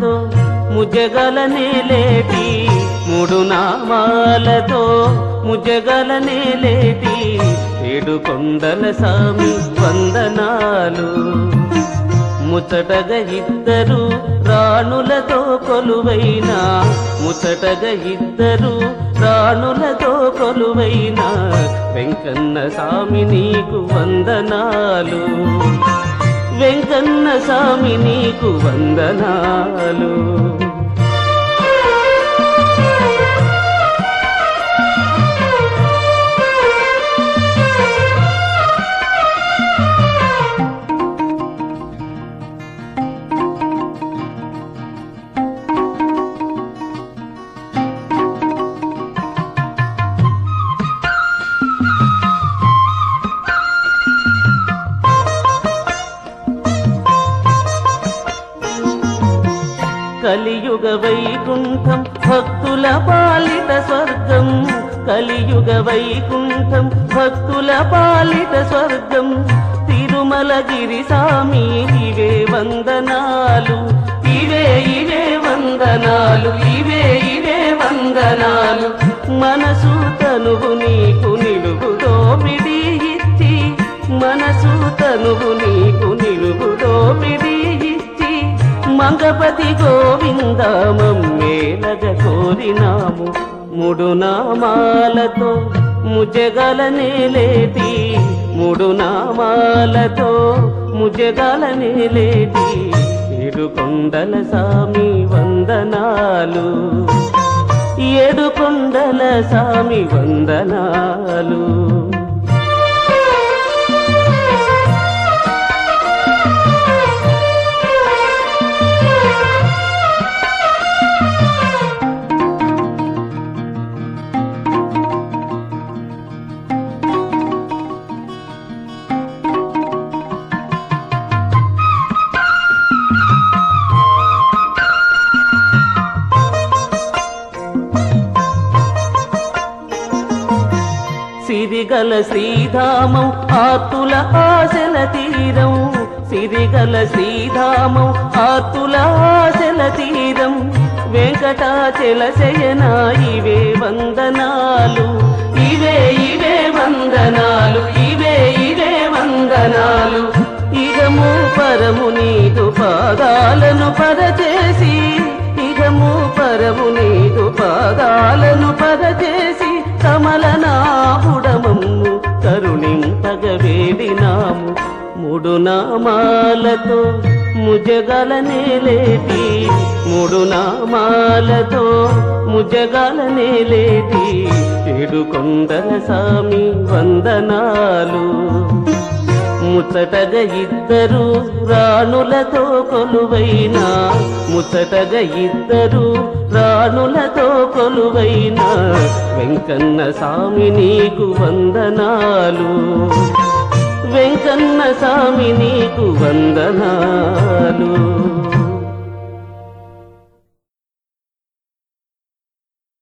ముజగలనేలేటి మూడు నామాలతో ముజగలనేలేటి ఏడుకొండల సామి వందనాలు. ముచ్చటగా ఇద్దరు రాణులతో కొలువైన ముచ్చటగా ఇద్దరు రాణులతో కొలువైన వెంకన్న స్వామి నీకు వందనాలు. వెంకన్న స్వామి నీకు వందనాలు. కలియుగ వైకుంఠం భక్తుల పాలిట స్వర్గం. కలియుగ వైకుంఠం భక్తుల పాలిట స్వర్గం. తిరుమలగిరి స్వామి ఇవే వందనాలు. ఇవే ఇవే వందనాలు. ఇవే ఇవే వందనాలు. మనసు తనువు నీకు నిలువు దోపిడి ఇచ్చి మనసు తనువు నీకు నిలువు దోపిడి ఇచ్చి మంగపతి గోవింద మమ్మేలగ కోరినాము. మూడు నామాలతో ముజగలనేలేటి మూడు నామాలతో ముజగలనేలేటి ఏడుకొండల స్వామి వందనాలు. ఏడుకొండల స్వామి వందనాలు. సిరిగల శ్రీధామం ఆతుల ఆశల తీరం. సిరిగల శ్రీధామం ఆతుల ఆశల తీరం. వెంకటాచల శయన ఇవే వందనాలు. ఇవే ఇవే వందనాలు. ఇవే ఇవే వందనాలు. ఇగము పరము నీదు పాదాలను పరచేసి ఇగము పరము నీదు పాదాలను పరచేసి కమలనాభుడమమ్ము కరుణింపగ వేడినాము. మూడు నామాలతో ముజగలనేలేటి మూడు నామాలతో ముజగలనేలేటి ఏడుకొండల స్వామి వందనాలు. ముచ్చటగా ఇద్దరు రాణులతో కొలువైన ముచ్చటగా ఇద్దరు రాణులతో కొలువైన వెంకన్న స్వామి నీకు వందనాలు. వెంకన్న స్వామి నీకు వందనాలు.